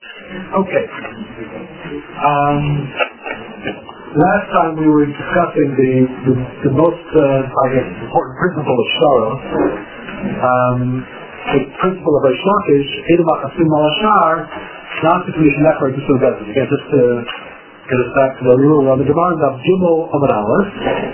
Okay. Last time we were discussing the most, important principle of Shara. The principle of Reish Lakish, Edom HaChasim Al Hashar, not the commission effort to serve better. Again, just to get us back to the rule of the Gemara of Gimel Amud Aleph.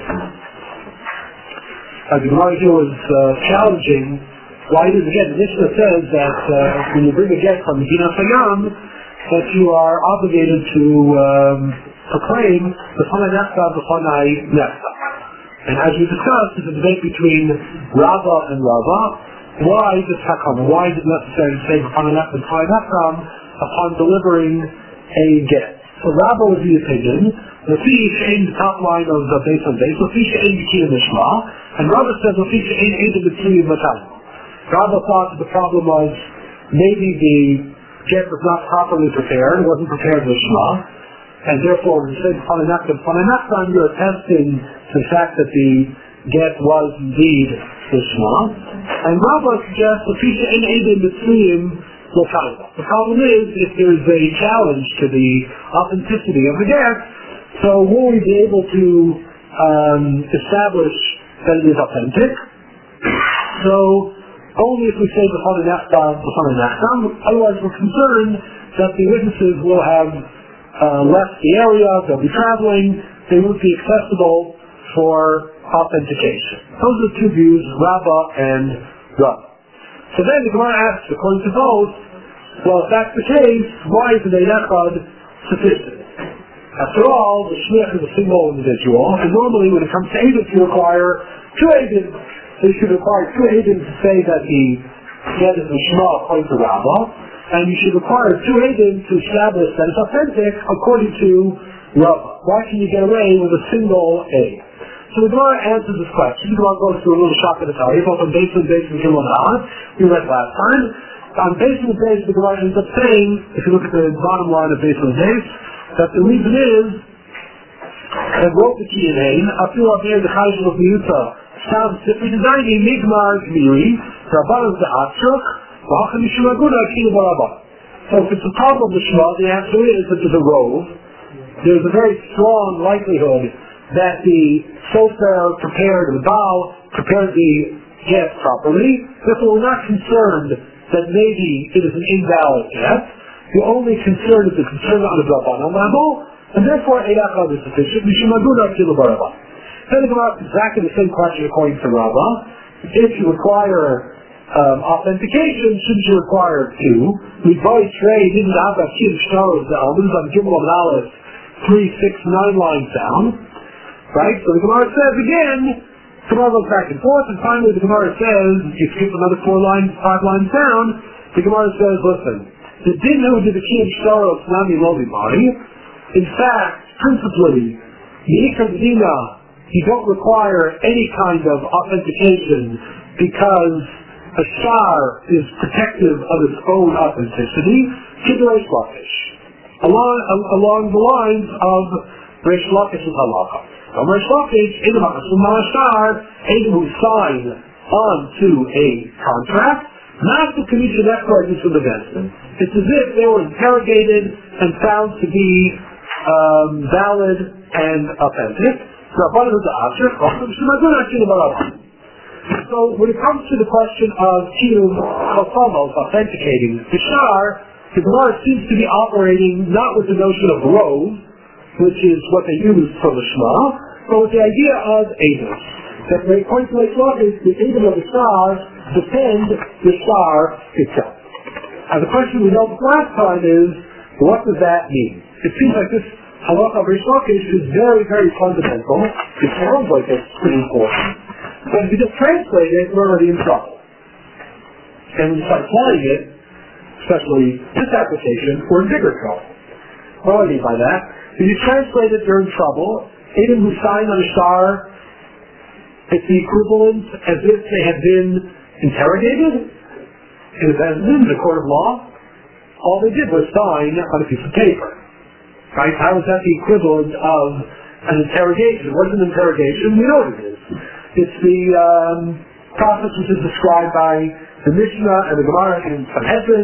The Gemara here was challenging why it is, again, the Mishnah says that when you bring a get from Medina Sayam, that you are obligated to proclaim the B'fanai Nefta, B'fanai Nefta. And as we discussed, there's a debate between Rava and Rava. Why this hakam? Why is it necessary to say B'fanai Nefta, B'fanai Nefta upon delivering a get? So Rava was the opinion. Lefi she'ein the top line of the base on base. Lefi she'ein b'kiyam mishma. And Rava says Lefi she'ein edim b'kiyam matayim. Rava thought that the problem was maybe the get was not properly prepared, it wasn't prepared with Shema, and therefore when you say B'fanai Nefta, you're attesting to the fact that the get was indeed with Shema. And Rava suggests Lefi she'ein edim b'kiyam. The problem is, if there's a challenge to the authenticity of the get, so will we be able to establish that it is authentic? So, only if we say B'fanai Nefta, otherwise we're concerned that the witnesses will have left the area, they'll be traveling, they won't be accessible for authentication. Those are the two views, Rava and Rava. So then the Gemara asks, according to both, well, if that's the case, why is the Echad sufficient? After all, the Shliach is a single individual, and normally when it comes to Eidim, you require two Eidim. So you should require two Eidim to say that the get is the Shema according to Rava, and you should require two Eidim to establish that it's authentic according to Rava. Why can you get away with a single Eid? So the Gemara answers this question. The Gemara goes through a little shock at the Torah, both on base and Gimel and Aleph. We read last time. On base and base, the Gemara ends up saying, if you look at the bottom line of base and base, that the reason is that wrote the key in Ein, Afilu Avir the Chayshel of Miyuta, Shav Sifri Designi, Migmar Gmiri, Rabbanan Za'atruk, V'acham Yishum Aguna, Akilu Barabban. So if it's a problem of the Shema, the answer is that there's a rove. There's a very strong likelihood that the sofer prepared, the Baal prepared the get properly. Therefore, we're not concerned that maybe it is an invalid get. The only concern is the concern on the Rabbanan level, and therefore Eid Echad is sufficient. Mishum Aguna Akilu Barabban. Then the Gemara asks exactly the same question according to Rava. If you require authentication, shouldn't you require two? We both trade didn't have that kid stars down. This is on Gimel and Aleph 3, 6, 9 lines down. Right? So the Gemara says again, the Gemara goes back and forth, and finally the Gemara says, you skip another 5 lines down, the Gemara says, listen, the din who did the kid stars Nami Lovi body, in fact, principally, the Ikar Dina, you don't require any kind of authentication because a shar is protective of its own authenticity, Kid Reish Lakish, along the lines of Reish Lakish's halacha. Reish Lakish, Edom HaChasim Al Hashar, Edom who sign onto a contract, not the commission exercises for the vested. It's as if they were interrogated and found to be valid and authentic. So when it comes to the question of Kiyum Chosamos authenticating the Shar, the Gemara seems to be operating not with the notion of rove, which is what they use for the Shema, but with the idea of Eidim. That when it comes to Reish Lakish, the Eidim of the Shar defend the Shar itself. And the question we noticed last time is, what does that mean? It seems like this halacha of Reish Lakish is very, very fundamental. It sounds like it's pretty important. But if you just translate it, we're already in trouble. And when you start applying it, especially this application, we're in bigger trouble. What do I mean by that? If you translate it, you're in trouble. Edom who signed on a shar, it's the equivalent as if they had been interrogated. And if that in the court of law, all they did was sign on a piece of paper. Right? How is that the equivalent of an interrogation? What is an interrogation? We know what it is. It's the process which is described by the Mishnah and the Gemara in Sanhedrin,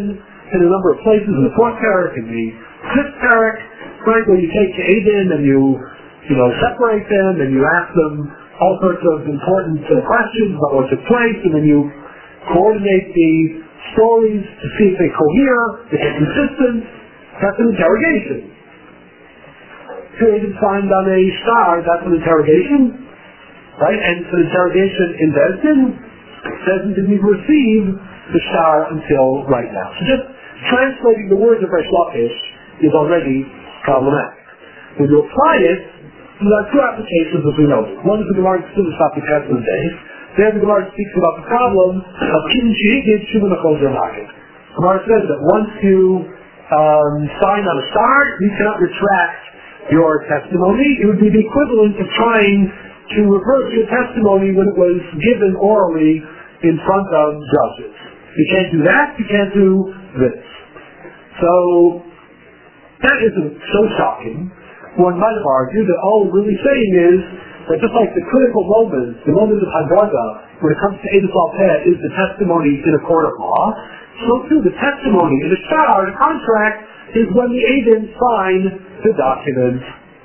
in a number of places, in the fourth parak, in the fifth parak, right, where you take Aiden and you separate them and you ask them all sorts of important questions about what took place, and then you coordinate the stories to see if they cohere, if they're consistent. That's an interrogation. So Aiden signed on a star, that's an interrogation, right? And it's an interrogation in Bezdin. It doesn't even receive the star until right now. So just translating the words of Reish Lakish is already problematic. When you apply it, there are two applications as we know. One is the Gemara in Chassidus Testament days. There the Gemara speaks about the problem of Kiddush Yigid Shuvah Nechol Zermagid. Gemara says that once you sign on a star, you cannot retract your testimony. It would be the equivalent of trying to reverse your testimony when it was given orally in front of judges. You can't do that, you can't do this. So, that isn't so shocking. One might have argued that all we're really saying is that just like the critical moments, the moments of Haggadah, when it comes to Eidos Al-Peh, is the testimony in a court of law, so too the testimony in the shtar, the contract, is when the Eidim sign the document.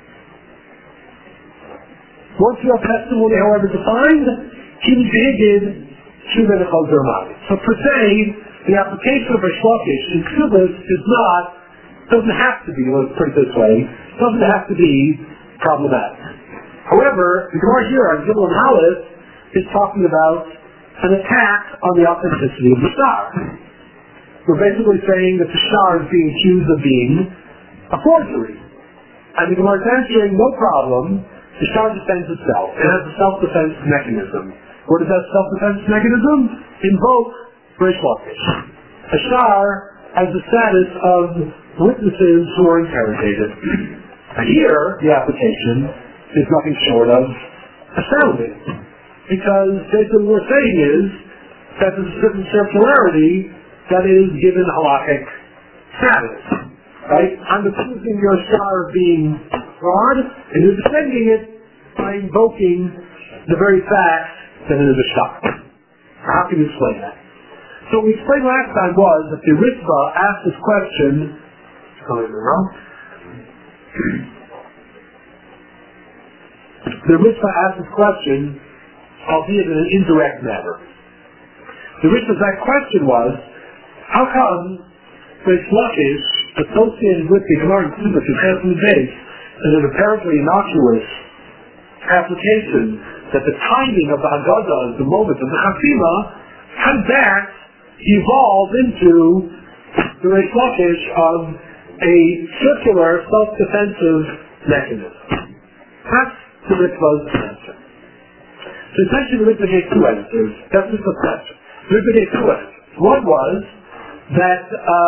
Once you have testimony, however defined, Kiddush Yigid Shuvah Nechol Zermagid. So per se, the application of Reish Lakish in Chassidus doesn't have to be, let's put it this way, doesn't have to be problematic. However, the Gemara here on Gimel and Aleph is talking about an attack on the authenticity of the star. We're basically saying that the star is being accused of being a forgery. And the Gemara is answering, no problem, the star defends itself. It has a self-defense mechanism. What is that self-defense mechanism? Invoke Reish Lakish. A star has the status of witnesses who are interrogated. And here, the application is nothing short of astounding. Because basically what we're saying is that there's a certain circularity that is given halakhic status. Right? I'm accusing your star of being fraud, and you're defending it by invoking the very fact that it is a star. How can you explain that? So what we explained last time was that the Ritva asked this question, the Ritva asked this question, albeit in an indirect manner. The Ritva's that question was, how come Reish Lakish, associated with the Gemara in Chassidus Testament days, is an apparently innocuous application that the timing of the Haggadah is the moment of the Chafima, how that evolved into the Reish Lakish of a circular self-defensive mechanism. That's the Ritva's answer. So essentially the Ritva gave two answers. That's just the question. The Ritva gave two answers. One was that,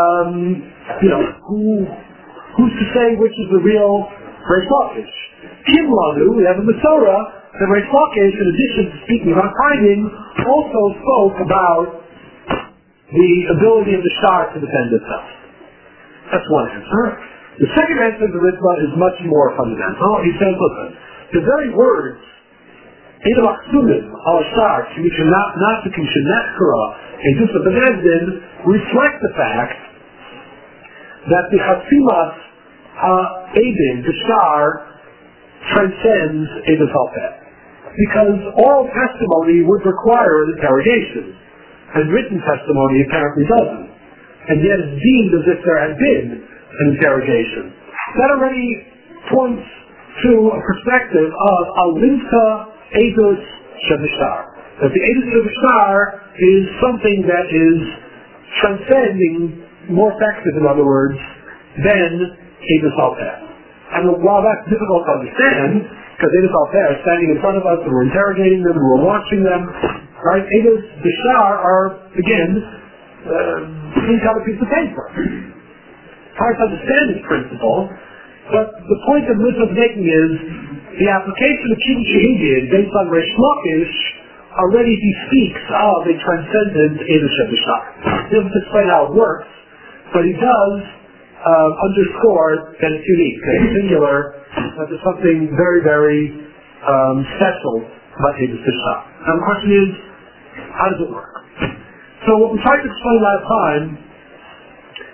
who's to say which is the real Reish Lakish? Kimlanu, we have a Masorah, that Reish Lakish, in addition to speaking about timing, also spoke about the ability of the star to defend itself. That's one answer. The second answer of the Ritva is much more fundamental. He says, listen, the very words, Eidim Achsumim, al-Shar, not to Kishinekra, and Dusa Bezdin, reflect the fact that the Hasimas Eidim, the star, transcends Eidos Al-Peh. Because oral testimony would require an interrogation, and written testimony apparently doesn't. And yet it's deemed as if there had been an interrogation. That already points to a perspective of Alimta Eidos Shebishtar. That the Eidos Shebishtar is something that is transcending, more effective in other words, than Eidos Al-Peh. And while that's difficult to understand, because Eidos Al-Peh are standing in front of us and we're interrogating them and we're watching them, right? Eidos Bishar are, again, things on a piece of paper. It's hard to understand this principle, but the point that Liz was making is the application of Kiddush Yigid based on Reish Lakish already bespeaks of a transcendent Eidos Bishar. He doesn't explain how it works, but he does underscore that it's unique, that it's singular, that there's something very, very special about Eidos Bishar. Now the question is, how does it work? So what we tried to explain last time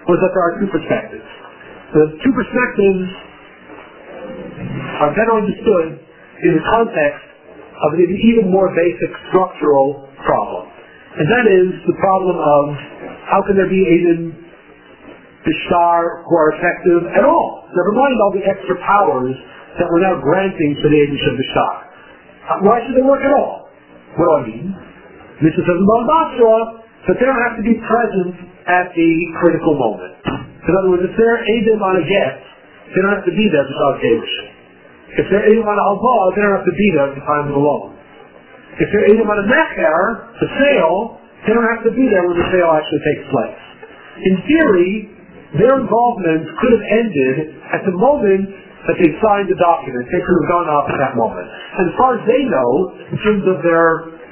was that there are two perspectives. The two perspectives are better understood in the context of an even more basic structural problem. And that is the problem of how can there be Eidim Bishtar who are effective at all? Never mind all the extra powers that we're now granting to the Eidim Bishtar. Why should they work at all? What do I mean? This is about Basra, but they don't have to be present at the critical moment. In other words, if they're Eidim on a get, they don't have to be there without Gerish. If they're Eidim on a halva, they don't have to be there at the time of the loan. If they're Eidim on a mecher, the sale, they don't have to be there when the sale actually takes place. In theory, their involvement could have ended at the moment that they signed the document. They could have gone off at that moment. And as far as they know, in terms of their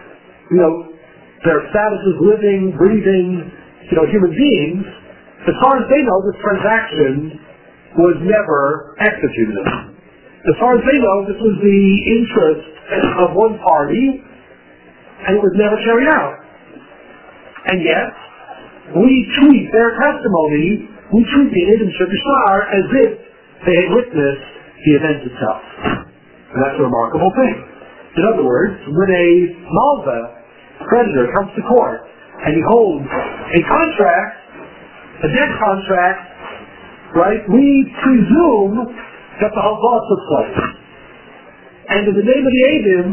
status as living, breathing, human beings, as far as they know, this transaction was never executed. As far as they know, this was the interest of one party, and it was never carried out. And yet, we treat their testimony, we treat the Eidim Bishtar as if they had witnessed the event itself. And that's a remarkable thing. In other words, when a malva creditor comes to court and he holds a contract, a debt contract, right, we presume that the halva took place. And in the name of the Eidim,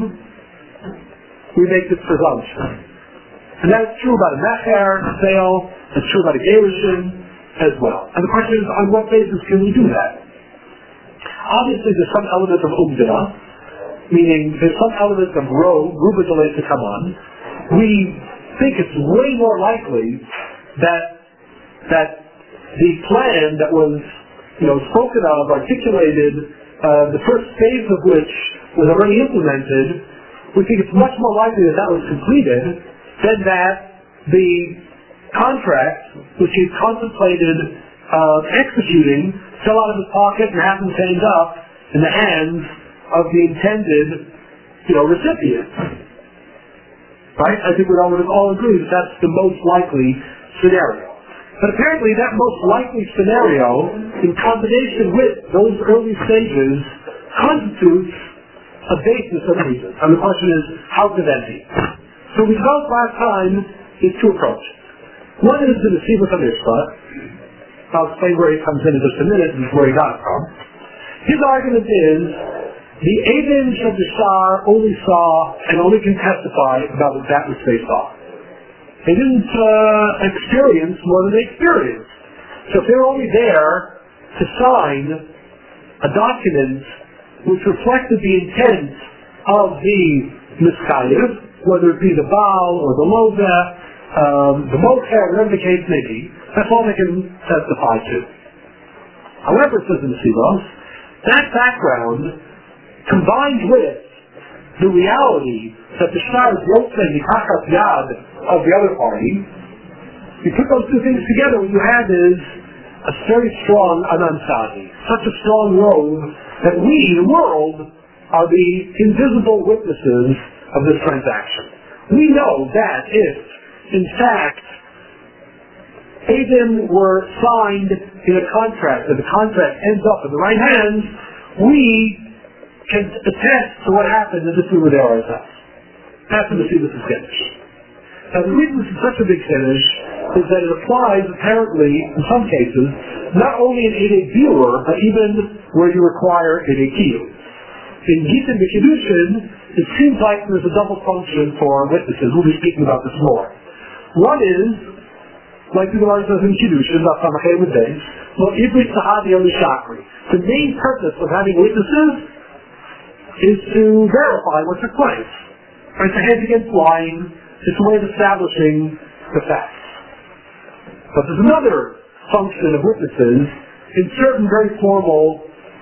we make this presumption. And that's true about a mecher, a sale, it's true about a gerushin as well. And the question is, on what basis can we do that? Obviously there's some element of umdina, meaning there's some element of ruba delay to come on. We think it's way more likely that the plan that was spoken of, articulated, the first phase of which was already implemented, we think it's much more likely that that was completed than that the contract, which he contemplated executing, fell out of his pocket and happened to end up in the hands of the intended, recipient. Right? I think we'd all agree that that's the most likely scenario. But apparently that most likely scenario, in combination with those early stages, constitutes a basis of reason. And the question is, how could that be? So we developed last time these two approaches. One is the Nesiva Kamishpa. I'll explain where he comes in just a minute and where he got it from. His argument is the Eidim Bishtar only saw and only can testify about that which they saw. They didn't experience more than they experienced. So if they were only there to sign a document which reflected the intent of the Miskayev, whether it be the Baal or the Lova, the Mocher, whatever the case may be, that's all they can testify to. However, says the Nesivos, that background, combined with the reality that the Shtar is Yotzei Mikachat Yad of the other party, you put those two things together, what you have is a very strong Anansadi, such a strong robe that we, the world, are the invisible witnesses of this transaction. We know that if, in fact, Eidim were signed in a contract, and the contract ends up in the right hands, we can attest to what happened as if we were there ourselves. That's when the Nesiva is finished. Now the reason this is such a big finish is that it applies apparently, in some cases, not only in Eidei Biur, but even where you require Eidei Kiyum. In Gita and Kiddushin, it seems like there's a double function for witnesses. We'll be speaking about this more. One is, like the Gemara says in Kiddushin, the main purpose of having witnesses is to verify what took place. Right? It's a hedge against lying. It's a way of establishing the facts. But there's another function of witnesses in certain very formal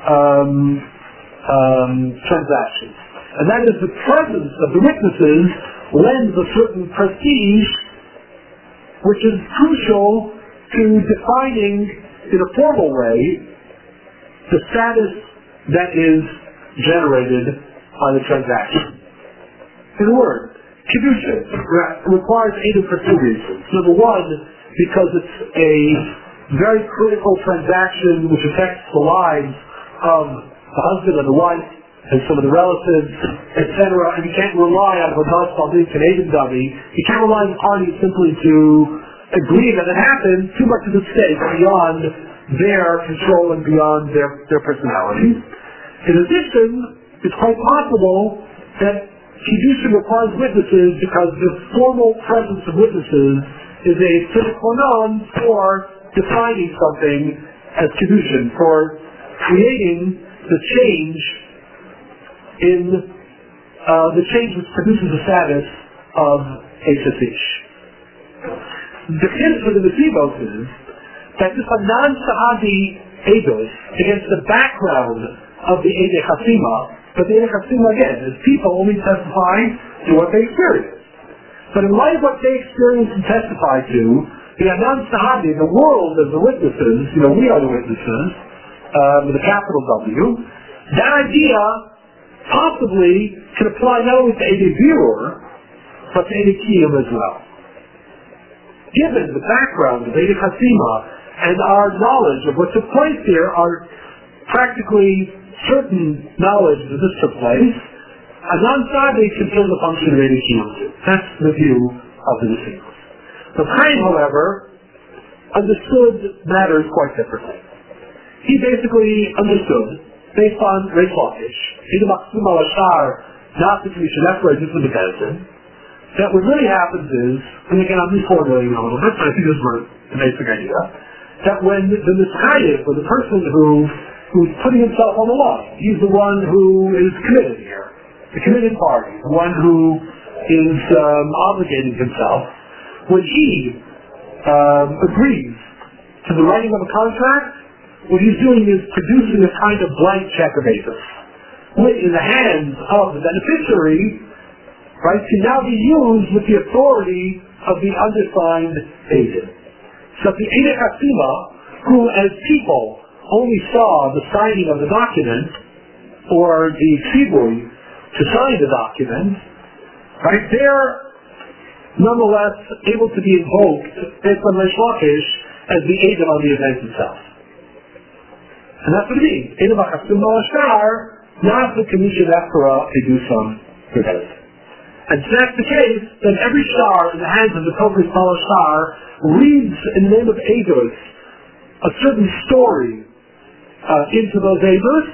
transactions. And that is the presence of the witnesses lends a certain prestige which is crucial to defining in a formal way the status that is generated by the transaction. In a word, Kiddushin requires Eidim for two reasons. Number one, because it's a very critical transaction which affects the lives of the husband and the wife and some of the relatives, etc., and you can't rely on Hadas Baldin Canadian dummy. You can't rely on the parties simply to agree that it happened. Too much is at stake beyond their control and beyond their personality. In addition, it's quite possible that Kiddushin requires witnesses because the formal presence of witnesses is a sine qua non for defining something as Kiddushin, for creating the change which produces the status of a Sasish. The hint for the Nesivos is that this a non-Sahadi Eidos against the background of the Eidei Chasima, but the Eidei Chasima again is people only testifying to what they experience. But in light of what they experience and testify to, the Anan Sahadi, the world of the witnesses, we are the witnesses, with a capital W, that idea possibly can apply not only to Eidei Birur, but to Eidei Kiyum as well. Given the background of Eidei Chasima and our knowledge of what took place here, our practically certain knowledge that this took place, Anan Sahadi can fill the function of Eidei Kiyum. That's the view of the Nesivos. The Chaim, however, understood matters quite differently. He basically understood, based on Reish Lakish, Ida Machzum al-Ashar, not the Commission Ephraim, just with the Benson, that what really happens is, and again I'm reformulating a little bit, but I think this is the basic idea, that when the Mischayif, or the person who's putting himself on the line, he's the one who is committed here, the committed party, the one who is obligating himself, when he agrees to the writing of a contract, what he's doing is producing a kind of blank check of Eidos, which in the hands of the beneficiary, right, can now be used with the authority of the undersigned agent. So the Eidei Chasima, who as people only saw the signing of the document, or the tzibui to sign the document, right, they're nonetheless able to be invoked based on Reish Lakish as the agent on the event itself. And that's what it means. Eda Machzum al-Ashar, not the Commission Ephra Edusam Gedet. And so that's the case, then every shar in the hands of the Kovis al-Ashar reads in the name of Eidos a certain story into those Eidos,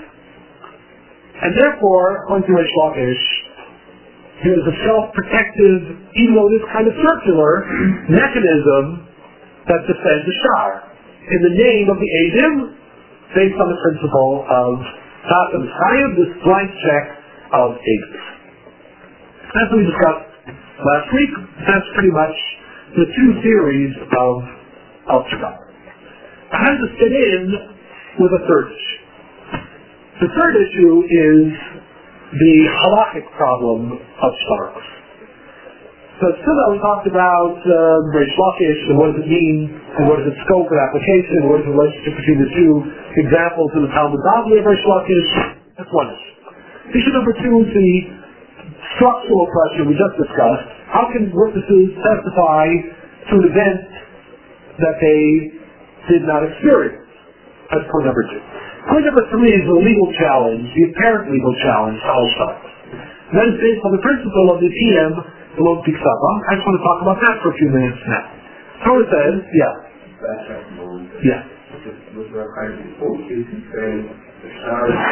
and therefore, according to Reish Lakish, there is a self-protective, even though it is kind of circular, mechanism that defends the shar in the name of the Eidim, based on the principle of Tatam Chayim, this blank check of Eidos. As we discussed last week, that's pretty much the two theories of Shabbat. How does this fit in with a third issue? The third issue is the halachic problem of shtaros. So still that we talked about Reish Lakish and what does it mean, and what is its scope and application, and what is the relationship between the two examples in the Talmud Bavli of Reish Lakish. That's one issue. Issue number two is the structural question we just discussed. How can witnesses testify to an event that they did not experience? That's point number two. Point number three is the legal challenge, the apparent legal challenge to all shtaros. That is based on the principle of the TM below Piksava. I just want to talk about that for a few minutes now. So it says, yeah. Yeah. With regard to both cases, saying the shtar is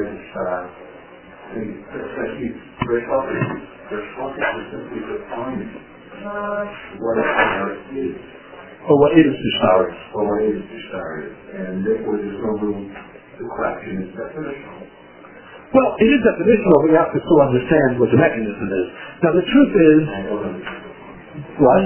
especially Reish Lakish is simply defining what a shtar is. Or what is the shtar? Or what is the shtar is. And therefore there's no room to question its definitional. Well, it is definitional, but you have to still understand what the mechanism is. Now the truth is, what?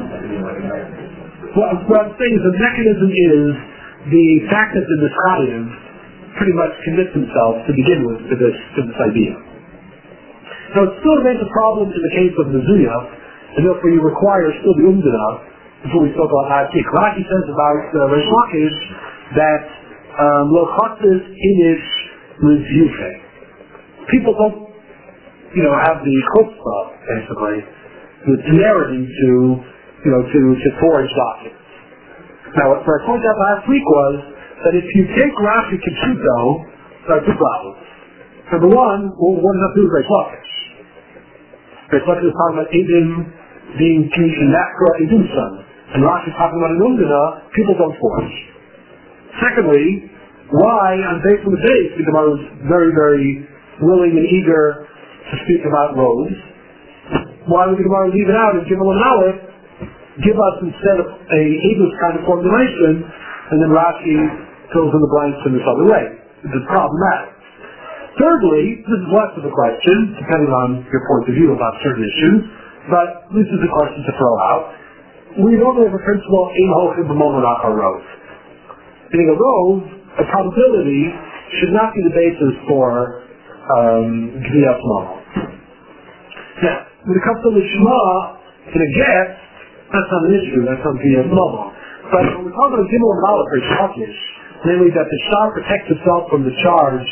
Well, what I'm saying is the mechanism is the fact that the Mitzrayim pretty much commits themselves to begin with to this idea. Now it still remains a problem in the case of Mizuya, and therefore you require still the Umdana, before we spoke about last week. Rashi says about Reish Lakish that lo chatzis inish l'ziyufe. People don't, have the chutzpah, basically, the temerity to forge documents. Now, what I pointed out last week was that if you take Rashi Kipshuto, there are two problems. Number one, what does that do with Reish Lakish? Reish Lakish is talking about Eidim being in Nakra Edumson, and Rashi is talking about an Undana, people don't forge. Secondly, why, on base of the base, the Gemara was very, very willing and eager to speak about roads. Why would the Gemara leave it out and give them an hour, give us instead of a English kind of formulation, and then Rashi fills in the blanks in this other way? It's problematic. Thirdly, this is less of a question, depending on your point of view about certain issues, but this is a question to throw out. We normally have a principle, in Hochim b'Momonach roads. Meaning a road, a probability, should not be the basis for Gviyas Mono. Now, when it comes to Lishma, in a get, that's not an issue, that's not Gviyas Mono. But when we're talking about Gimel and Malach or Shakish, namely that the Shah protects itself from the charge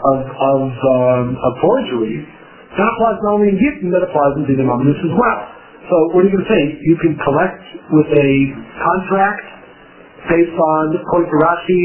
of forgery, that applies not only in Gittin, that applies in Dinim Amunus as well. So what are you going to say? You can collect with a contract based on, according to Rashi,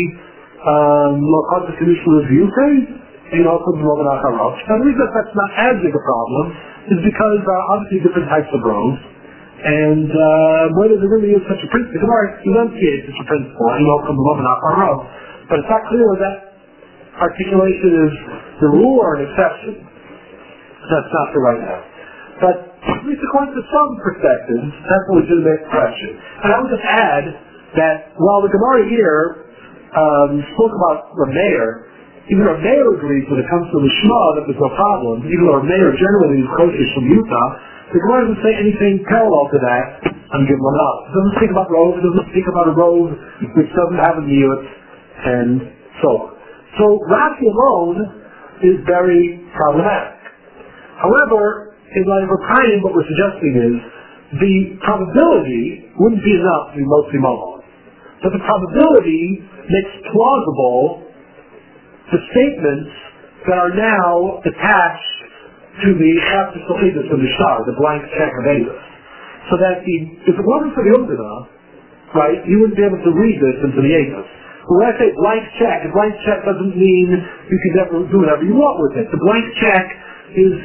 Lokot the Commission Review phase, and also the Mogonach HaRosh. Now the reason that's not as big a problem is because obviously different types of roads, and whether there really is such a principle, the Gemara enunciates such a principle, and also the Mogonach HaRosh. But it's not clear whether that articulation is the rule or an exception. That's not the right now. But at least according to some perspectives, that's a legitimate question. And I would just add that while the Gemara here spoke about Rameir, even Rameir agrees when it comes to the Shema that there's no problem, even though Rameir generally is kosher from Utah, the Gemara doesn't say anything parallel to that on Gimel Malach. It doesn't speak about roads, it doesn't speak about a road which doesn't have a niyut, and so on. So Rashi alone is very problematic. However, in light of Rakayim, what we're suggesting is the probability wouldn't be enough to be mostly mobile. But the probability makes plausible the statements that are now attached to the Chapter Salidas of the Shah, the blank check of Avis. So that if it wasn't for the Undana, right, you wouldn't be able to read this into the Avis. But when I say blank check, a blank check doesn't mean you can never do whatever you want with it. The blank check is,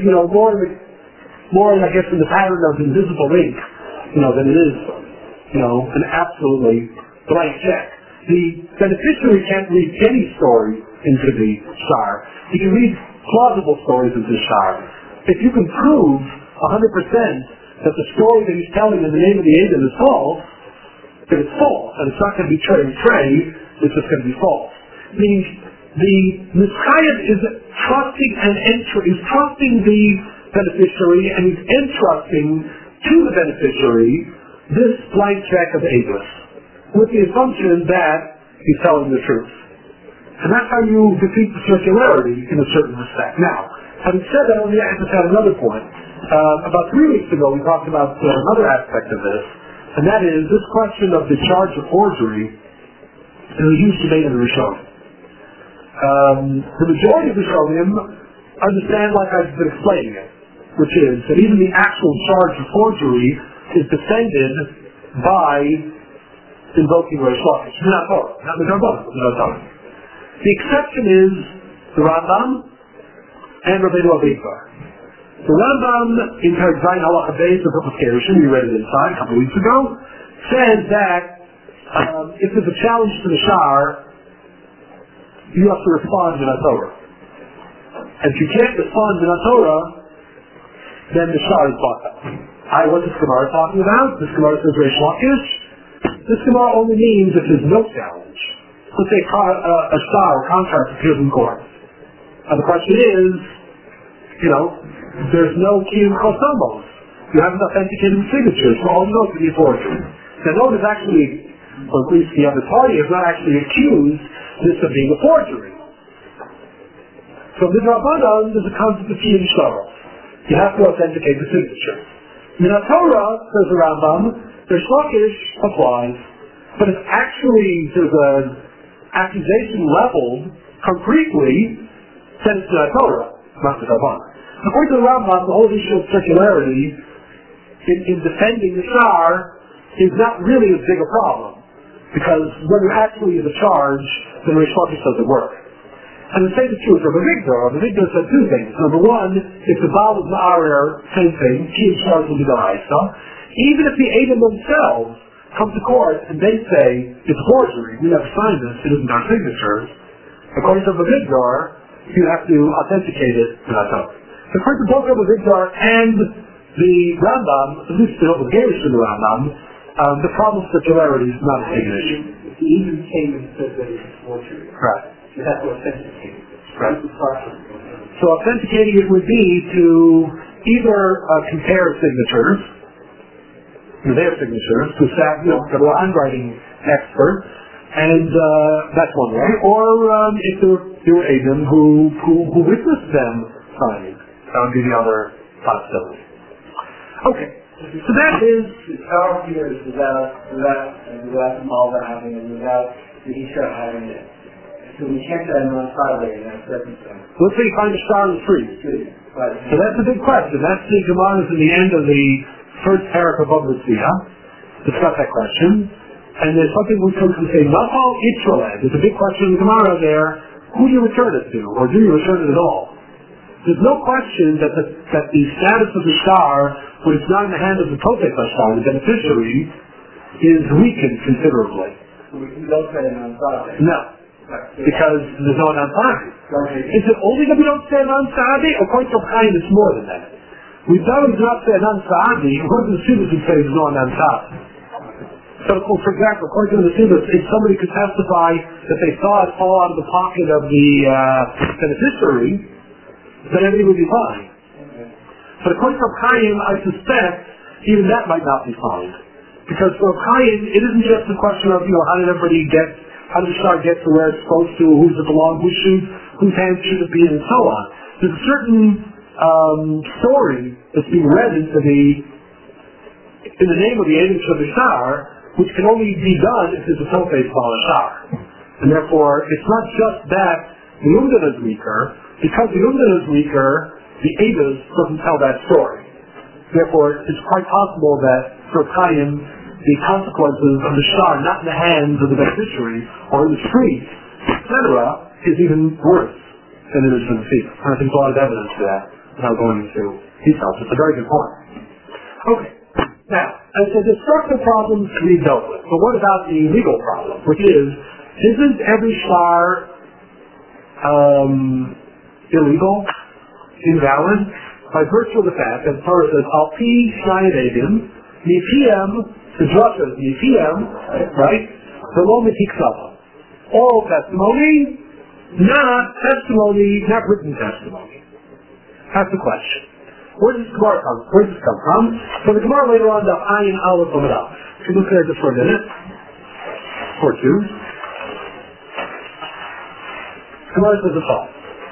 more, I guess, in the pattern of invisible ink, than it is, an absolutely blank check. The beneficiary can't read any story into the shar. He can read plausible stories into the shar. If you can prove 100% that the story that he's telling in the name of the Adam is false, then it's false, and it's not going to be trade, it's just going to be false. Meaning, the Mitzchayev is trusting the beneficiary, and he's entrusting to the beneficiary this blank check of Avis, with the assumption that he's telling the truth. And that's how you defeat the circularity in a certain respect. Now, having said that, I want to emphasize another point. About 3 weeks ago, we talked about another aspect of this, and that is this question of the charge of forgery is a huge debate in the Rishonim. The majority of the Rishonim understand, like I've been explaining it, which is that even the actual charge of forgery is defended by invoking Reish Lakish. Not Torah, not the Torah. The exception is the Rambam and Rabbeinu Abizar. The Rambam in Perek Zayin Halacha Beis of Hilchos Gerushin, we read it inside a couple weeks ago, says that if there's a challenge to the Shar, you have to respond in a Torah. And if you can't respond in a Torah, then the Shar is bought out. What's this Gemara talking about? This Gemara says Reish Lakish. This Gemara only means if there's no challenge. Let's say a Shar or contract appears in court. And the question is, there's no kiyum chosamos. You haven't authenticated signatures, so all you know to be a forgery. The note is actually, or at least the other party is not actually accused this of being a forgery. So in the Rabbanan, there's a concept of kiyum shtaros. You have to authenticate the signature. In the Torah, says the Rambam, Reish Lakish applies, but if actually there's an accusation leveled concretely, then it's the Torah, not the Rabbanan. According to the Rambam, the whole issue of circularity in defending the Shar is not really as big a problem. Because when there actually is a charge, then the Reish doesn't work. And the same is true for the Vigdor. The Vigdor said two things. Number one, if the Baal is Ma'arer, same thing, he is charged with the Daraisa. Even if the Eidim themselves come to court and they say, it's forgery, we never signed this, it isn't our signatures, according to the Vigdor, you have to authenticate it to that time. According to both the Vigdor and the Rambam, at least the Garish in the Rambam, the problem of circularity is not a big issue. If the even came and said that it's forgery, Right. you have to authenticate it. Right. That's the process. So authenticating it would be to either compare signatures, their signatures, to get a handwriting expert, and that's one way. Or if there were agents who witnessed them signing, that would be the other possibility. Okay, so that is. The power here is without Malva having it, without the Isha having it. So we can't get a non-Friday in that circumstance. Let's say you find a star in the street. So that's a big question. That's the Gemara in the end of the first parak of Bava Metzia. Discuss that question. And there's something we can say, Nafal Yitzraled. There's a big question in the Gemara there. Who do you return it to? Or do you return it at all? There's no question that the status of the star, when it's not in the hand of the Totei star, the beneficiary, is weakened considerably. So we don't say a non-Friday. No. Because there's no non-Sadi. Is it only that we don't say non-Sadi? According to Chaim, it's more than that. We don't not say non-Sadi, according to the Siddhis, we say there's no non-Sadi. So, for example, according to the Siddhis, if somebody could testify that they saw it fall out of the pocket of the beneficiary, then everything would be fine. But according to Chaim, I suspect even that might not be fine. Because for Chaim, it isn't just a question of, how did everybody how does the star get to where it's supposed to, who does it belong, whose hands should it be, and so on. There's a certain story that's being read in the name of the Eidim of the star, which can only be done if there's a Totei on a star. And therefore, it's not just that the Umdan is weaker, because the Umdan is weaker, the Eidim doesn't tell that story. Therefore, it's quite possible that for Chaim, the consequences of the star not in the hands of the beneficiary or in the street, etc., is even worse than it is in the field. And I think there's a lot of evidence for that without going into details. It's a very good point. Okay. Now, as the destructive problems we dealt with, but what about the legal problem, which is, isn't every star illegal, invalid, by virtue of the fact that the Torah says, Al-Pi Shnayim Eidim, Mipiem, the drushes, Mipiem, right? The moment Hiksava. All testimony, not written testimony. That's the question. Where does this come from? So the Gemara later on, the Ayin Aleph of it up. So look there just for a minute. Or two. Gemara says as follows.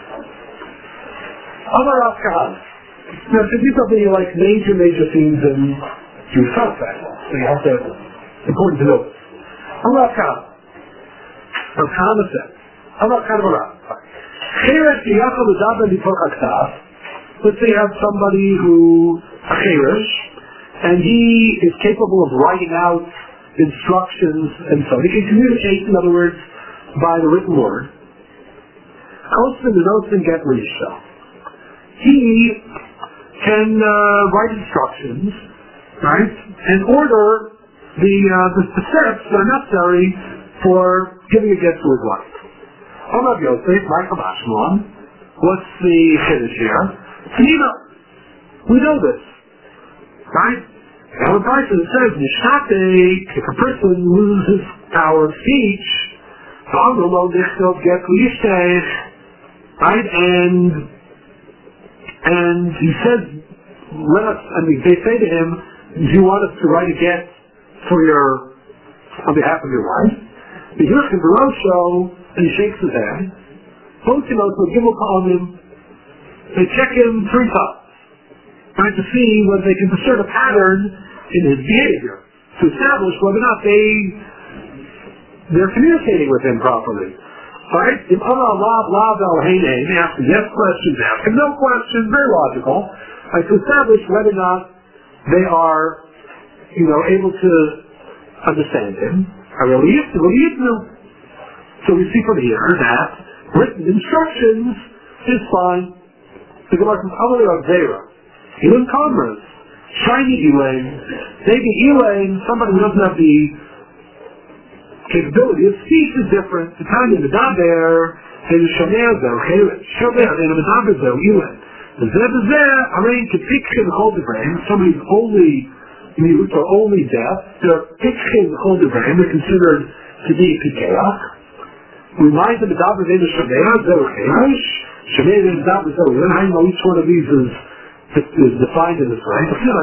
Amar Rav Kahana. Now, these are the major themes in Jewish concept. So you have to, important to know this. Amar Rav Kahana. Rav Kahana said, Amar Kahana Rav. Cheresh Yachal Uzaben B'Tor HaKtav. Let's say you have somebody who, a Cheresh, and he is capable of writing out instructions and so on. He can communicate, in other words, by the written word. Osman and Osman get Risha. He can write instructions, right, and order the steps that are necessary for giving a get to his wife. Amar Yosef, Michael Mashmon, what's the Chiddush here? We know this, right? Now the Bible says, Nishate, if a person loses power of speech, right? And he says, they say to him, do you want us to write a get on behalf of your wife? The Hirkin Barosho, and he shakes his head. Both of us will give upon him. They check him 3 times, right, to see whether they can discern a pattern in his behavior, to establish whether or not they're communicating with him properly. Right? If Allah, they ask him yes questions, ask him no questions, very logical, to establish whether or not they are, able to understand him, So we see from here that written instructions is fine. The Gemara says, Elin Commerce, shiny Elaine, maybe Elaine, somebody who doesn't have the capability of speech is different. The time in the Daber, they the Shomer Zel, Shomer, they the Daber Zel, Elaine. The Zeb is there, Arain can picture the whole brain, somebody's only mute or only deaf, they're picturing the whole brain, they're considered to be Pikeach. Reminds them the Daber Zel, the Shomer Zel, Shomer Zel, Daber Zel, Elaine. I know each one of these is defined in this way.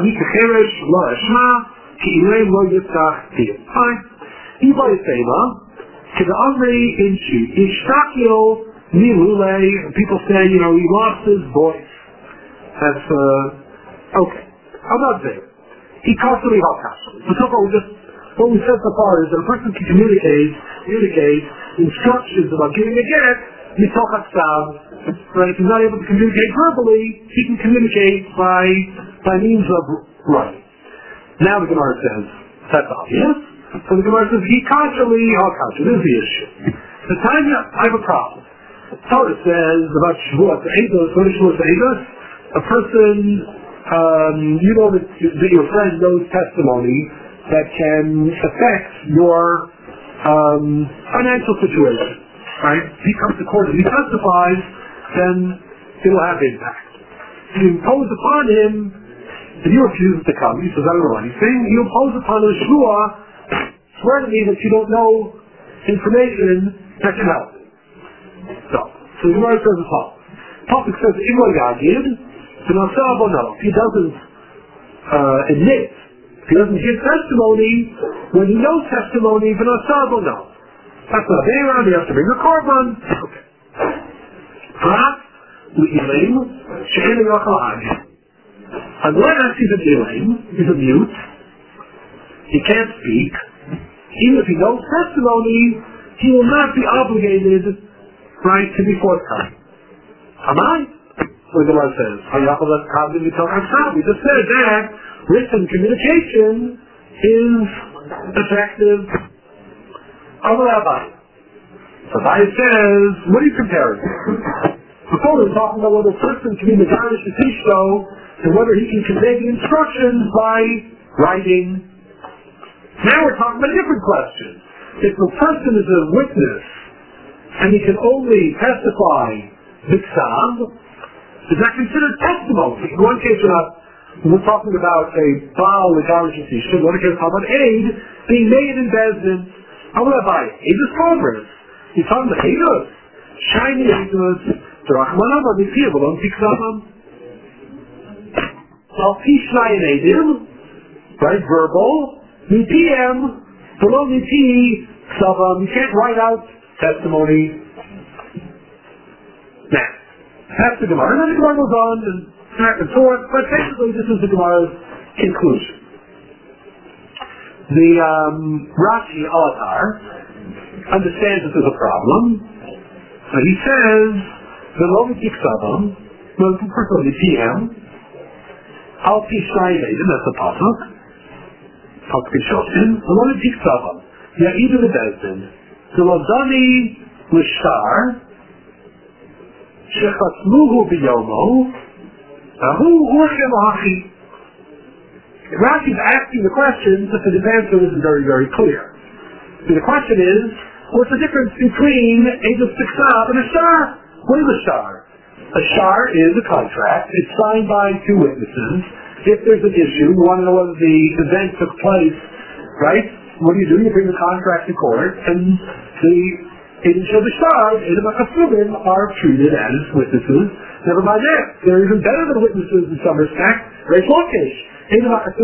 Fine. Iba Yisema, Kedamri Inchi, Ishtakio Nilule, people say, he lost his voice. That's, okay. I'm not there. He constantly half-constantly. So far, what we said so far is that a person can communicate instructions about giving a get, Mitoch right? If he's not able to communicate verbally, he can communicate by means of writing. Now the Gemara says, that's obvious. So the Gemara says, Hikashali, Hakasha, this is the issue. The time I have a problem. Torah says about Shavuot Eidos, what is Shavuot Eidos? A person, you know that your friend knows testimony that can affect your financial situation. Right? If he comes to court and he testifies, then it will have impact. If you impose upon him, if he refuses to come, he says, I don't know anything, you impose upon him a shvua, swear to me that you don't know information that can help him. So the Gemara says the following. Pasuk says, Imo Yagid, if he doesn't admit, if he doesn't give testimony, when he knows testimony, V'nasabo no. That's not a Be'eran, you have to bring a korban. Okay. Prat, U'ilem, She'en Yochel Hadi. Unless he's a Ilim, he's a mute, he can't speak, even if he knows testimony, he will not be obligated, right, to be forthcoming. Amai? So the Gemara says, we just said that written communication is effective. So Rabbi says, what are you comparing? Before we were talking about whether a person can be Megarish to Tishto and whether he can convey the instructions by writing. Now we're talking about a different question. If a person is a witness and he can only testify Biksav, is that considered testimony? In one case we're talking about a Baal Megarish to Tishto, in one case we're talking about aid being made in Bezdin. How would I buy it? Aidus Congress. You're talking about Aidus. Shiny Aidus. Drachmanam, Adikir, Balon Tiksamam. Al Pishnai and Aidim, right, verbal. Nipiem, Balon Nipi, Ksavam. You can't write out testimony. Now, that's the Gemara. And then the Gemara goes on and back and forth, but basically this is the Gemara's conclusion. The Rashi Alatar understands that there's a problem. So he says, the Lovi Tiksavam, first of all, the PM, Al Pishnai, that's the Pasuk, Pasuk Shoshin, the Lovi Tiksavam, Ya'idu the Bezdin, the Lodani Lishtar, Shechatzmuhu Biyomo, Ahu Urchem Hachi. Rashi is asking the question, but his answer isn't very, very clear. So the question is, what's the difference between Eidus Tiksav and a shtar? What is a shtar? A shtar is a contract. It's signed by two witnesses. If there's an issue, you want to know whether the event took place, right? What do? You bring the contract to court, and the Eidus of the shtar, Eidus HaChasubim, are treated as witnesses. Never mind that. They're even better than witnesses in some respect. Very shortish. So if that's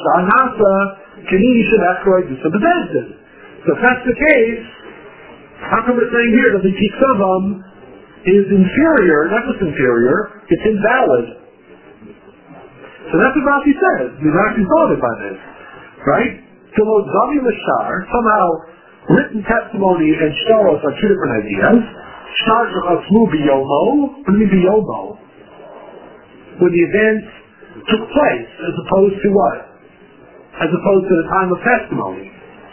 the case, how come we're saying here that the Tiksavam is inferior, not just inferior, it's invalid? So that's what Rashi says. Rashi thought it by this. Right? So Zami Lashar, somehow written testimony and Shtaros are two different ideas. Shtar Shachasmu Biyomo, what do you mean Biyomo? When the event took place, as opposed to what? As opposed to the time of testimony.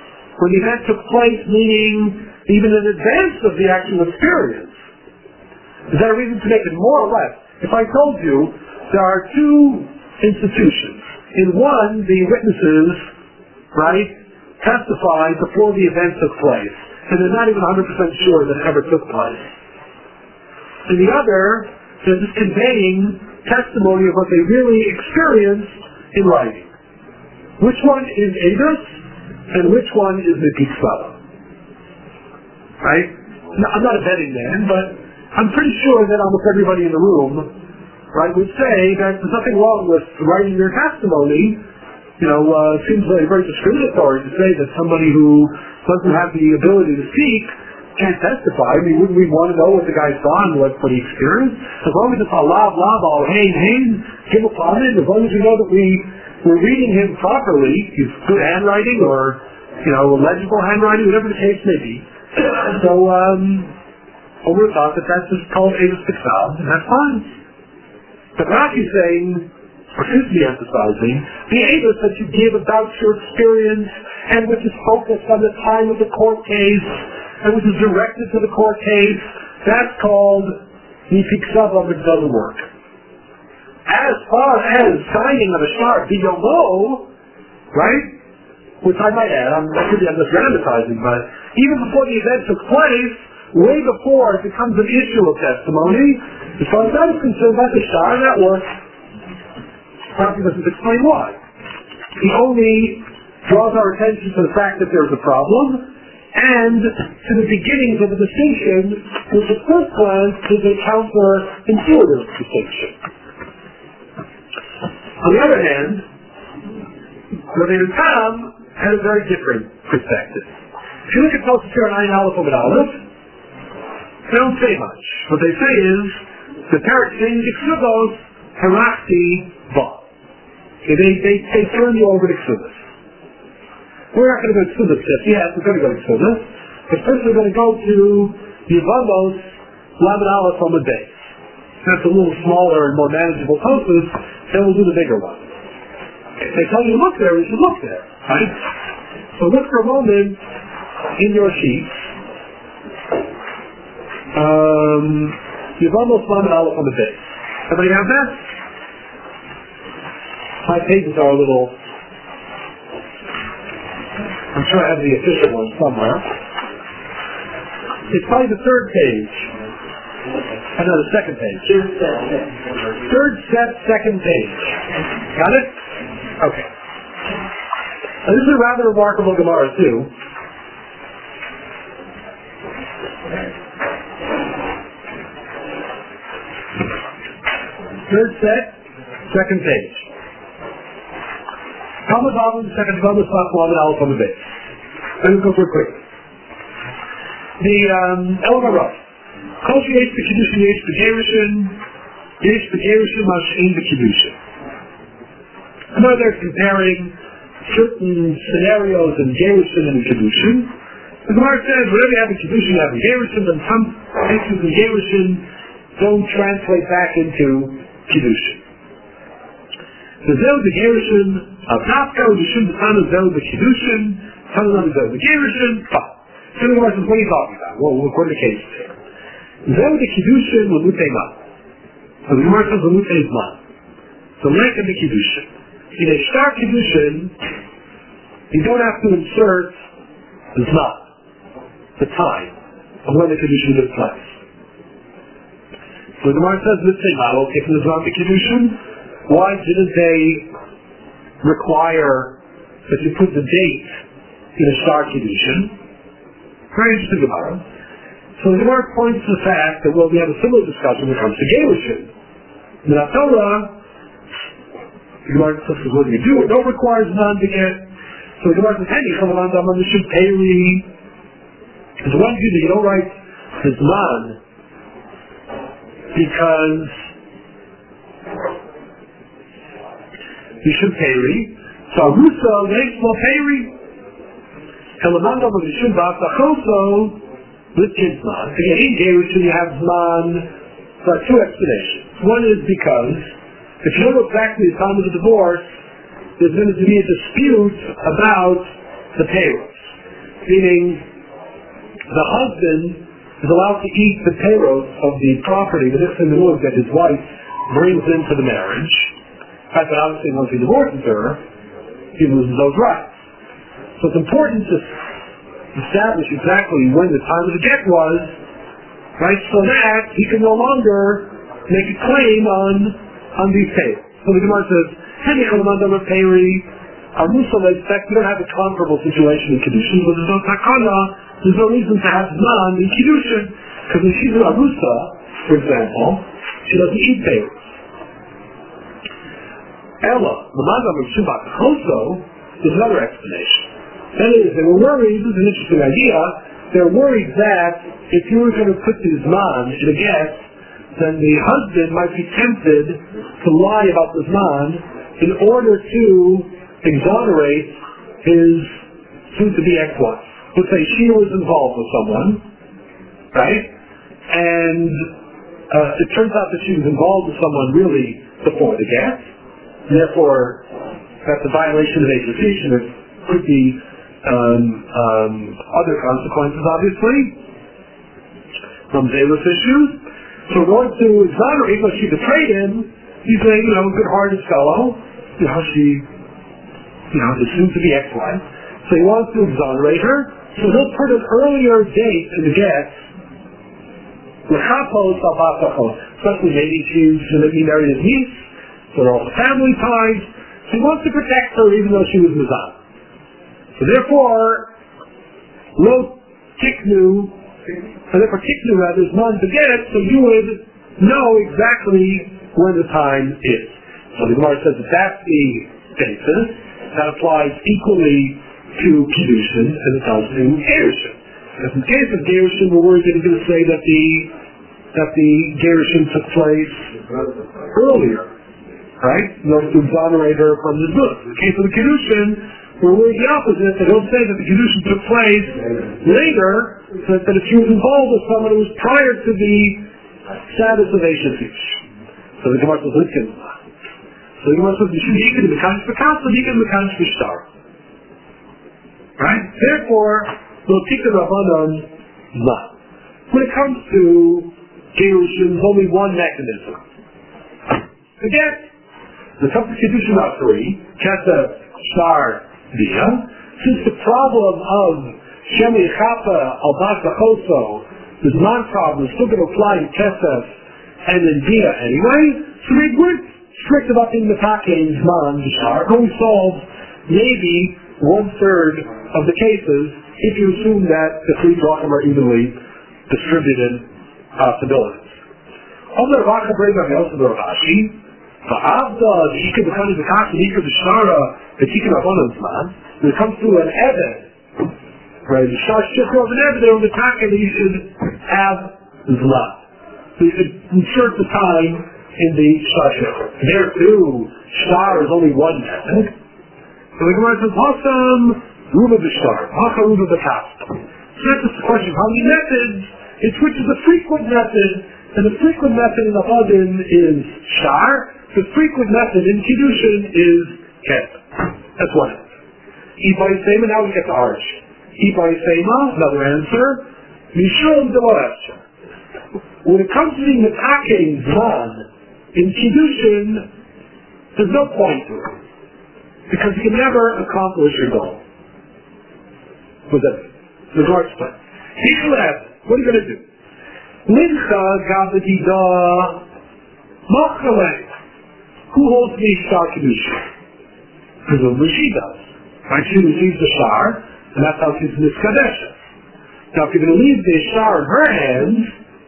when the event took place, meaning even in advance of the actual experience. Is that a reason to make it more or less? If I told you there are two institutions. In one, the witnesses, right, testified before the event took place, and they're not even 100% sure that it ever took place. In the other, they're just conveying testimony of what they really experienced in writing. Which one is Eidos, and which one is the Piksava? Right? Now, I'm not a betting man, but I'm pretty sure that almost everybody in the room, right, would say that there's nothing wrong with writing your testimony. You know, it seems like very discriminatory to say that somebody who doesn't have the ability to speak can't testify. I mean, wouldn't we want to know what the guy saw and what he experienced? As long as it's a lav, all hein, give a comment, as long as we know that we're reading him properly, his good handwriting or, you know, legible handwriting, whatever the case may be. So, Omer thought that that's just called Eidos Piksal, and that's fine. But Raki's saying, or seems to be emphasizing, the Eidos that you give about your experience and which is focused on the time of the court case and which is directed to the court case, that's called the Piksava, which doesn't work. As far as signing of a shar biyomo, right, which I might add, I'm just dramatizing, but even before the event took place, way before it becomes an issue of testimony, as far as that is concerned, that's a shar, that works. Rashi doesn't explain why. He only draws our attention to the fact that there's a problem, and to the beginnings of the distinction, which at first glance is a counterintuitive distinction. On the other hand, Rabbi Tam had a very different perspective. If you look at Tosafot and Ayin Aleph Amud Aleph, they don't say much. What they say is, the parrot sings, Iksubos, Harachti, Va. They turn you over to Ksubos. We're not going to go to Ksubos just yet, we're going to go to Ksubos. But first we're going to go to Yevamos, Lamed Aleph Amud Beis. That's a little smaller and more manageable Tosafos, then we'll do the bigger one. If they tell you to look there, you should look there, right? So look for a moment in your sheets. Yevamos, Lamed Aleph Amud Beis. Everybody have that? My pages are a little... I'm sure I have the official one somewhere. It's probably the third page. No, the second page. Third step, second page. Got it? Okay. Now, this is a rather remarkable Gemara, too. Third step, second page. Talmud Bavim, second Talmud Safwan, and Aleph Amud Beis. Let me go through it quickly. The Elmer Rav. Kol sheyesh b'kiddushin yesh b'gerushin ma she'ein b'kiddushin. Now they're comparing certain scenarios in gerushin and kiddushin. The Gemara says, whenever you have a kiddushin, you have a gerushin, and some cases in gerushin don't translate back into kiddushin. The Zel b'gerushin Avdavka, we shouldn't have a Zel b'kiddushin, telling them Zel b'gerushin, fine. So the Gemara says, what are you talking about? Well, what are the cases here? Zel b'kiddushin, l'mutei man. So the Gemara says, l'mutei man. So like in the kiddushin. In a shtar kiddushin, you don't have to insert the zman, the time of when the kiddushin took place. So the Gemara says, l'mutei man, okay, from the zman to kiddushin, why didn't they require that you put the date in a shtar kiddushin? Very interesting Gemara. So the Gemara points to the fact that, well, we have a similar discussion when it comes to gerushin. In the Torah, the Gemara says, what do you do? It don't require zman to get. So the Gemara says, hey, you come along to Amishim Peri. There's one view that you don't write the zman because you should peri. So Rusa makes more peri. Elamanda of the Shun Ba'achoso with Kidzman. Again, in Gerushin you have Zman. There are two explanations. One is because if you don't know exactly the time of the divorce, there's going to be a dispute about the payros. meaning the husband is allowed to eat the payroll of the property, the next thing the Lord that his wife brings into the marriage. But obviously once he divorces her, he loses those rights. So it's important to establish exactly when the time of the get was, right, so that he can no longer make a claim on these payrolls. So the Gemara says, Heni Chalamandam Payri, Arusa, we don't have a comparable situation in Kiddushin, but there's no takana, there's no reason to have man in Kiddushin, because if she's an Arusa, for example, she doesn't eat payrolls. Ella, the Mandam of Shabbat Choso, is another explanation. That is, they were worried, this is an interesting idea, they're worried that if you were going to put this man in a get, then the husband might be tempted to lie about this man in order to exonerate his soon-to-be ex-wife. Let's say she was involved with someone, right? And it turns out that she was involved with someone really before the get, and therefore that's a violation of association. There could be other consequences, obviously, from Zalus issues. So in order to exonerate, even though she betrayed him, he's a good-hearted fellow. His soon-to-be ex-wife. So he wants to exonerate her. So he'll put an earlier date in the get, especially maybe she's going to be married his niece, so they're all family ties. So he wants to protect her even though she was Mizan. So therefore, Lo Tiknu, and therefore Tiknu rather is non to get, so you would know exactly when the time is. So the Gemara says that that's the basis. That applies equally to Kiddushin as it does to Gerushin. As in the case of Gerushin, we're worried that he's going to say that the Gerushin took place earlier, right? In order to exonerate her from the good. In the case of the Kiddushin, we're worried the opposite, that he'll say that the Kiddushin took place later, so that if she was involved with someone who was prior to the status of Eishes Ish. So the Gemara says, listen. So the Gemara says, you should eat in the Mekadosh B'Kasa, eat in the Mekadosh B'Shtar. Right? Therefore, we'll take the Rabbanon not. When it comes to Gerushin, there's only one mechanism. Again, when it comes to Kiddushin Asuri, Kesef, Shtar, Dia, since the problem of Shemi Chapa, Al-Bas B'Choso, this non-problem is still going to apply in Kesef and in Dia anyway, so they weren't strict about being the Take's man, Shtar, only solved maybe 1/3 of the cases if you assume that the three drachim are evenly distributed possibilities. Other Racha Brega also the Rashi, Va'avda, the Ika B'Chani B'Kasa, the Ika B'Shara, the Tika Rabbanon's man, when it comes to an Eved, right, the Shtar Shikra of an Eved, they're on the Taka that you should have Zla. So you should insert the time in the Shtar Shikra. There too, Shtar is only one method. So the Gemara says, Hasam, Ruba B'Shtar, Hasa Ruba B'Kasa. So that's just the question of how many methods, it's which is the frequent method, and the frequent method in the Hadin is Shtar, the frequent method in Kiddushin is Ket. That's one answer. Ibai Sema, now we get to Arsh. Ibai Sema, another answer, Mishum Deloesha. When it comes to being attacking Zman, in Kiddushin, there's no point to it. Because you can never accomplish your goal. With the Lord's plan. What are you going to do? Mincha Gavadida Machale. Who holds the Shtar Kiddushin? Presumably she does. Right? She receives the Shtar, and that's how she's Miskadeshes. Now if you're going to leave the Shtar in her hands,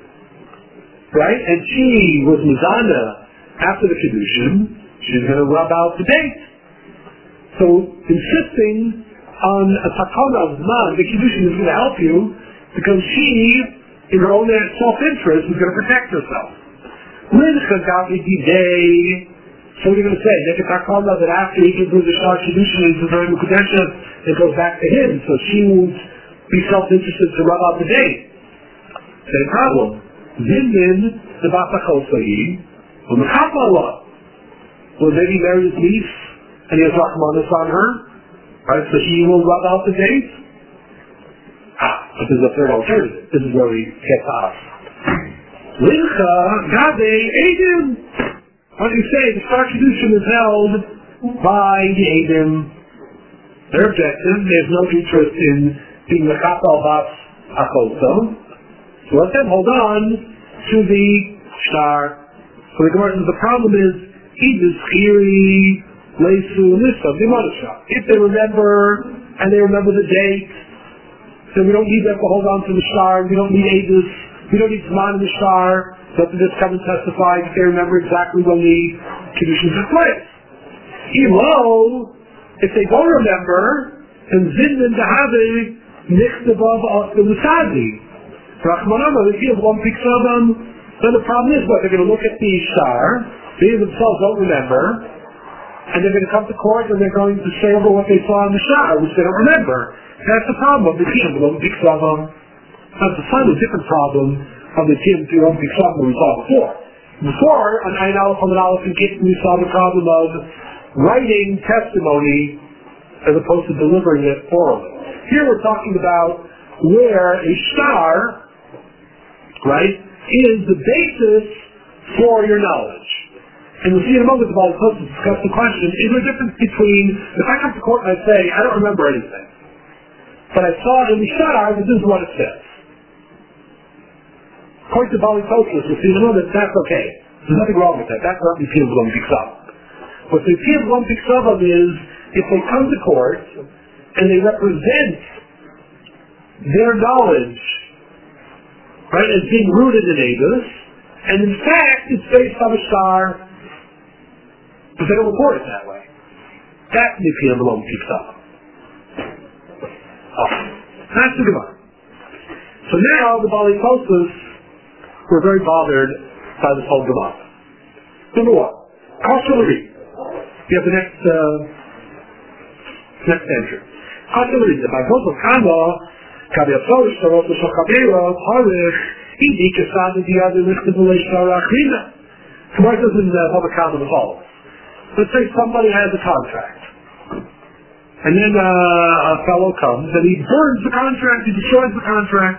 right, and she was Mizana after the Kiddushin, she's going to rub out the date. So insisting on a takana of man, the Kiddushin is going to help you because she, in her own self-interest, is going to protect herself. So what are you going to say? Make a takana that after he gives her the Shtar Kiddushin is the very Mukadesha, it goes back to him, so she won't be self-interested to rub out the date. Same problem. Zimmin, the Basachosahi, or Mekapa, will maybe marry his niece, and he has Rachmanis on her, right, so he will rub out the date. But there's a third alternative. This is where we get to us. Lincha Gabe Eidim. What do you say? The Star Kedushin is held by the Eidim. Their objective, there's no interest in being the Chapal Bas Achoso. So let them hold on to the star. So the Gemara says the problem is Idus Chiri Leisu Nissa Dimadasha. If they remember and they remember the date, then we don't need them to hold on to the star. We don't need Idus. We don't need Zman in the star. They have to just come and testify if they remember exactly when the Kedushin took place. If they don't remember, then Zindan Dahave Nichtabov the Musadi. Rachmanama, if you have one Piksabam, then the problem is what? They're going to look at the star, they themselves don't remember, and they're going to come to court and they're going to say over what they saw in the star, which they don't remember. That's the problem of the Tiyam B'Lom Piksabam. That's a slightly different problem of the Tiyam B'Lom Piksabam we saw before. Before, on Ayin Aleph and Aleph and Gittin, we saw the problem of writing testimony as opposed to delivering it orally. Here we're talking about where a star, right, is the basis for your knowledge. And we'll see in a moment about to discuss the question, is there a difference between, if I come to court and I say, I don't remember anything, but I saw it in the star, this is what it says. According to Bali Tosus, we'll see in a moment, that's okay. There's nothing wrong with that. That's not the Tiyam B'Lom Piksabam. What the Tiyam B'Lom Piksabam is, if they come to court and they represent their knowledge, right, as being rooted in Eidos, and in fact it's based on a star, but they don't report it that way. That's the Tiyam B'Lom Piksabam. That's the Gemara. So now the Bali Tosus were very bothered by this whole Gemara. Number one, Kosher. You have the next entry. Kosher. By both of Kama, Kabiatorish, Tarot, Shochabera, Harich, Idi, Kasad, the other list of the Leishar Achrina. Gemara says in Baba Kama the following. Let's say somebody has a contract. And then a fellow comes and he burns the contract, he destroys the contract.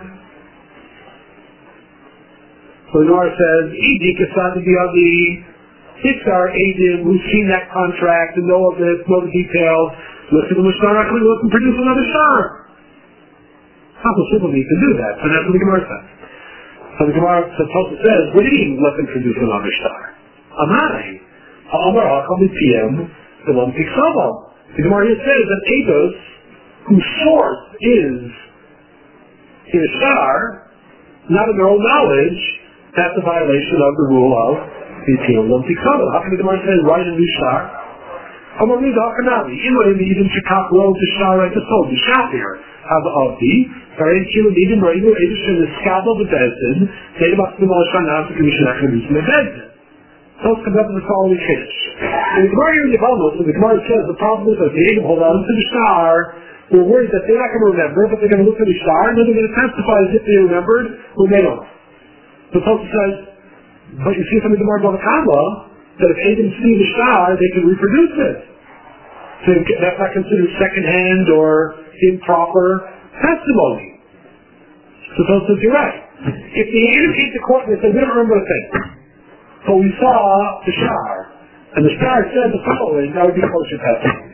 So the Gemara says, Idi, Kasad, the other, it's our agent who's seen that contract and know of it, know the details. Look at the Mishnar Achrina, look and produce another star. How possible you can do that? So that's what the Gemara says. So the Gemara says, what do you mean, let them produce another star? Amai. Amar Hakam PM, the one Piksabam. The Gemara here says that Eidos, whose source is in a star, not in their own knowledge, that's a violation of the rule of the Tiyam B'Lom Piksabam. How can the Gemara say, write a new star? Amar Mida Hakanami. Imay Midim Shekak wrote the star I just told you. Shafir. Of the very Kilo Midim Radio Edition is Skabel the Bezdin, Data Box the Molashan House of Commission Academy in the Bezdin. So let's come up to the following finish. In the Gemara here in the Balmos, the Gemara says the problem is that they able to hold on to the star, we're worried that they're not going to remember, but they're going to look at the star and then they're going to testify as if they remembered when they don't. The Tosfos says, but you see from the Gemara Bavakama, that if they didn't see the star, they can reproduce it. So that's not considered second-hand or improper testimony. So Tosfos says, you're right. If the agent came to court and they said, we don't remember a thing, but we saw the star, and the star said the following, that would be kosher testimony.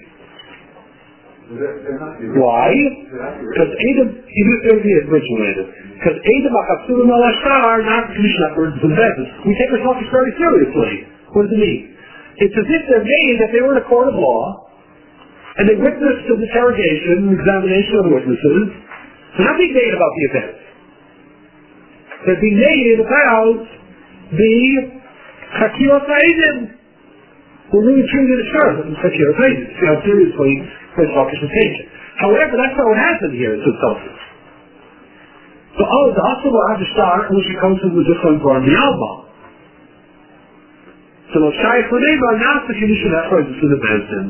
Why? Because Adam, even if they would be originated, because Adam Achasulim al Ashtar, not the Commission Efforts, we take ourselves very seriously. What does it mean? It's as if they're made that they were in a court of law, and they witnessed an interrogation, an examination of the witnesses. They're not being made about the event. They're being made about the Chakirat Ha'edim. We're really treated as sure that it's Chakirat Ha'edim. See how seriously they talk is taken. However, that's not what happened here, says Tosfos. So, the hospital had to start, which it comes from the different on the album. So, the Shai for name are not the condition that was to the Bezdin.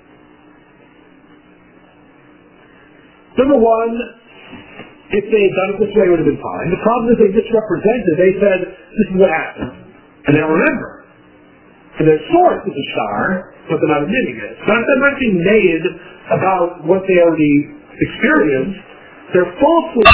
Number one, if they had done it this way, it would have been fine. The problem is they misrepresented. They said, this is what happened. And they don't remember. And their source is a star, but they're not admitting it. So they're not being made about what they already experienced. They're falsely